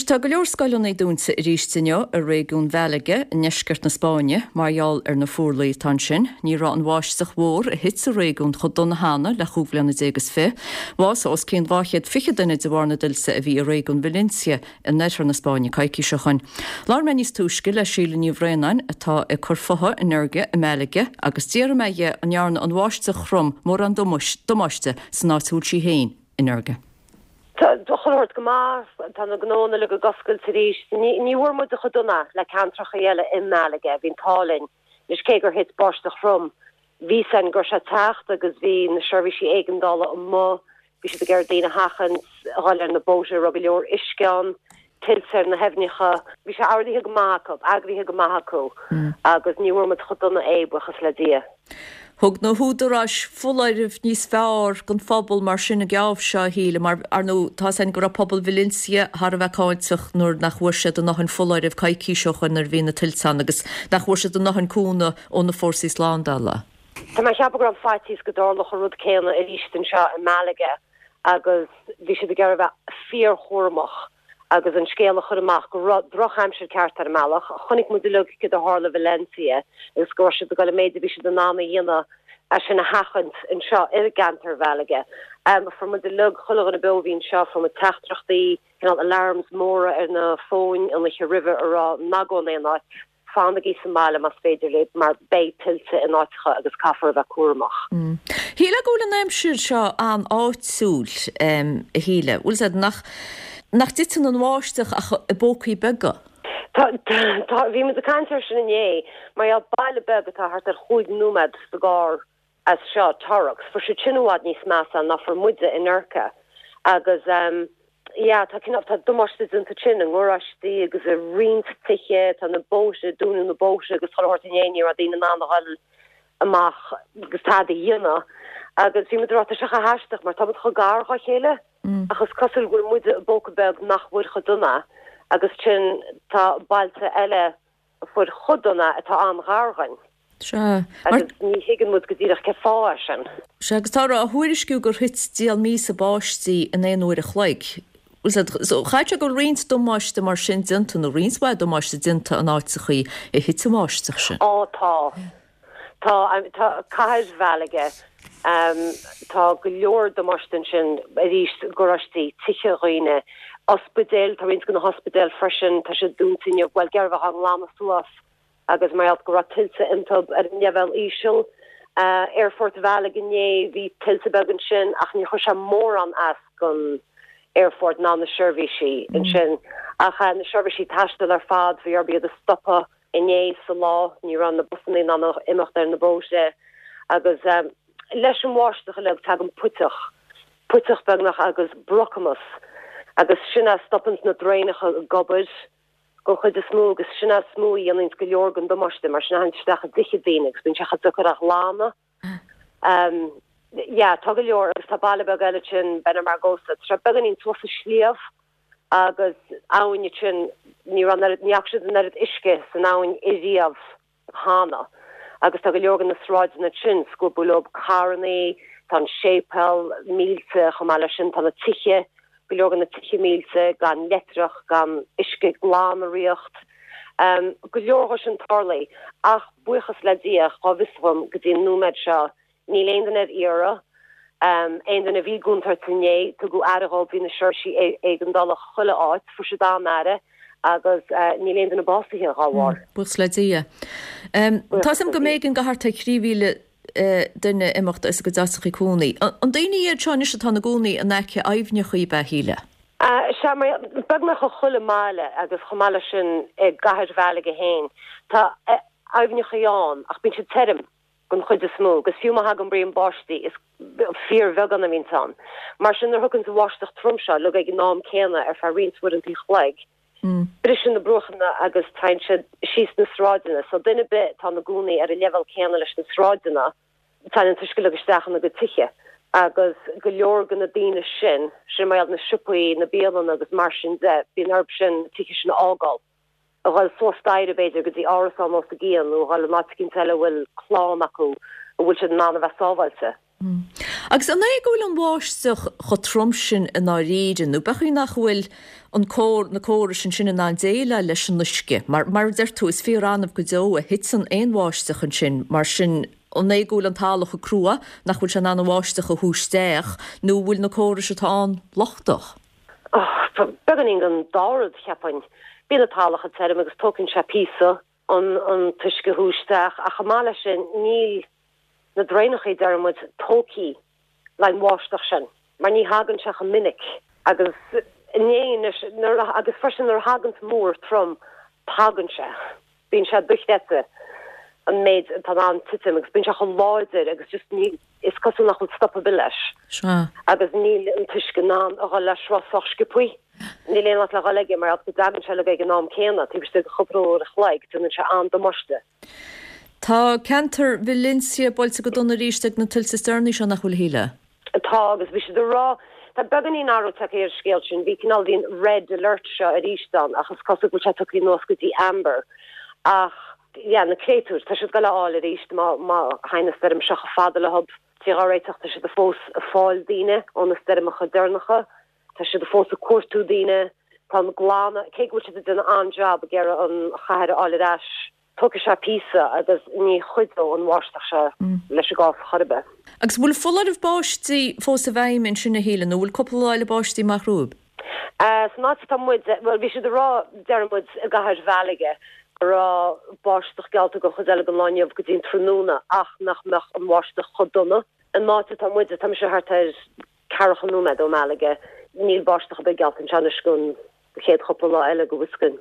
tá go leor scoilna dúnsa i rístineo a réún bheige neisceart na Spáine marall ar na fórlaí tan sin, ní rá an bháisteach mhór a hit sa réún chud donna hána le chúbleanna dégus fé, bhás os cén bhachiad fiche duine de bhharna dulsa a bhí a réún Valencia in neitir na Spáine caiici sechain. Lár me níos túisce le síle ní bhréanain atá i chorfatha in Nerge i Meige agus tíar meige an nearna an bháisteach chrum mór an domáiste san áitiúil héin in Nerge. Dochart gemaar tan gnone le goskul teéis ni mo de gedonna le cantracha jelle in Meige vín talin dus keger hit borstach rom ví sen go se tacht agus vi na servisi eigendale om mo vi se de gerdine hachens all na boge robior iskean tilser na hefnicha vi se alige gemaak op agrihe gemako agus ni mo gedonna ebuchas le die. Thug na húdarráis fullairih níos fearr gon fphobal mar sinna geamh seo híle mar ar nó tá san gur a pobl Valencia har a bheitcáintach nuair nach bhuaise do nach an fullairih caiicí seochan ar bhína tilsan agus nach bhuaise do nach an cúna ó na fórsaí slándála. Tá mai cheap gur an fáitís go dálach a rud céanna i rístin seo in Meige agus bhí si de gar bheith fíor chóramach agus an scéala chud amach go drochheimsir ceart ar meach a chonig mu le go a hála Valencia agus go se go méidir bhí se den nána dhéana a sin na hachant in seo gantar bheige. From de lug cholle an a bilhín seo from a teachtrachtaí alarms móra ar na fóin in le river ará nagón é náit fánaí Somália mas féidir le mar bé tiltte in áitcha agus caafar bheith cuamach. Híle gola neimsir seo an áitsúl a híle úl nach dit an bháisteach a bócaí bega. Bhí me a cantar sin inné, mar al bailile bega tá hart ar chuid númad sa gár as seo tarachs, for se chinúad níos measa na for muide in Urca agus tá cin tá domáiste inta chin an ggóráistí agus a rint tiche tá na bóise dúna na bóise agus thohart inéine a dtína náhall amach agus tá dhéna agus bhí merá se a heisteach mar tá chu gárcha chéile agus cosúil gur muide a bócabeg nach bhfuil chodonna agus sin tá bailte eile fuair chodonna atá an gárgain. ní higan mu godíach ce fá sin. Se agus tá a thuirisciú gur hit díal mí a báistí in éonúir a chleig. Chaite go rins domáiste mar sin dinta nó rinsbaid domáiste dinta an áitichaí i hit máisteach sin. Tá caiir bheige tá go leor domáistin sin a rís gorastí tiche roiine ospedéil tá rins gon hospedéil freisin tá se dúntainine bhfuil gearbh an lána suas agus mar go tilse intob ar nevel ísisiil Airfort Valley gné hí tilse began sin ach ní chu se mór an as gon Airfort ná na servisi in sin ach na servisi tastal ar fad hí arbí a stoppa iné sa lá ní ran na busanní ná imimecht ar na bóise agus leis an bháisteach le tag an puteach begnach agus brocamas agus sinna stoppans na dréinecha gobid go chud a smó agus sinna smóí an go leorgan domáiste mar sinna hansteach a diche dénigs bin secha duach lána tá go leor agus tá bailile beile sin benna mar gosa tre began ín tuasa slíamh agus áhaine sin ní ran neachse an erid isce san áhain iríamh hána agus tá go leorgan na sráid na sin scobúlob carnaí tá sépel mílte chamáile sin tá na tiche belogan na tiche mílte gan letrach gan iske glámaríocht go leorcha an tarlaí ach buchas le díach á visrum go dtí númed seo ní léan net ire ein den a bhí gúntar tuné tu go aáil hí na seirsi éigen dal chulle áit fu se dá mere agus ní léan na básaí aháhar. Bus le dia. Tá sem go méid an gohartta chríhíle dunne imimecht is go daí cúnaí. An daoine iad teáine se tána gúnaí a neice aimhne chuí be híle. Se begnach go chulle máile agus chomáile sin gahar bheige héin Tá aimhne chaán ach bin se tem gon chud a smó, gus fiú ha an brion báistí is fear vegan a vín an. Mar sin er hugann wasteach trumse le ag nám céna ar far rinswood an tí chleig. Brisin na brochanna agus tain se síos na sráidena, so duine bit tá na gúnaí ar a level céna leis na sráidena tain an tuisce agus stechan na go tiche. agus go leorgan na dtíine sin maiad na sipaí na bélan agus mar sin de bíon arb sin tiiche sin ágáil. A bhil sóstaire beidir go dtí áras á a géan ó bhil mat cinn teile bhfuil chlán acu a bhfuil sin nána bheith sábhailte. Agus an éagúil an bháisteach chu tromsin in áríidir nó bechaí nach bhfuil an cór na cóir sin ná déile leis an nuisce, mar d tú is fí annamh go dó a hit san éon bháisteach an sin, mar sin an éagúil an talach a crua nach bhfuil se an bháisteach a hústeach nó bhfuil na cóir se tá an lochtach. Beganing an dárad cheappain, bí na talach a teirem agus tócinn se písa an tuisce hústeach a chamála sin níl na dréinach é dermid tóki lein bháisteach sin, mar ní hagann se go minic agus agus fresin ar hagant mór trom pagan se. Bín se duchtete an méid tan an titim, agus bín se chu láidir agus just ní is cosú nach chud stoppa bilis. Agus níl an tuisce ná a leis rasach gopui. Ní léana le gaige mar go dagan se le ag an nám céna, tí stu chobró a chleig tún se an do moiste. Tá cantar Valencia boilte go donna ríisteach na tulsa sternní se nach chuil híle. Tá agus bhí se de rá tá beganí áró take ar scéil sin, bhí cinál dín red alert seo a rístan achas cosú go se tuí nóscutí amber ach na créitúr tá si go leáil a ríist má haine stem seach a fada le hub tí áréiteach tá si de fós a fáil díine ón na stem a chudernacha tá si de fós a cuatú díine tá glána cé go si duna anjab a gera an chair áileráis tucha se písa agus ní chuidó an bháisteach se leis gá chorbe. Agus bhfuil fulladah báistí fós a bhaim in sinna héile nó bhfuil coppláile báistí mar rúb? Ná tá muid, well bhí si de rá dermid a gahar bheige rá báisteach gealta go chuile go láineh go dtín trúna ach nach meach an bháisteach chodonna. An máte tá muid tam se hartar carchanúna ó meige níl báisteach be gealtan seanna gon chéad choppla eile go bhuiscin.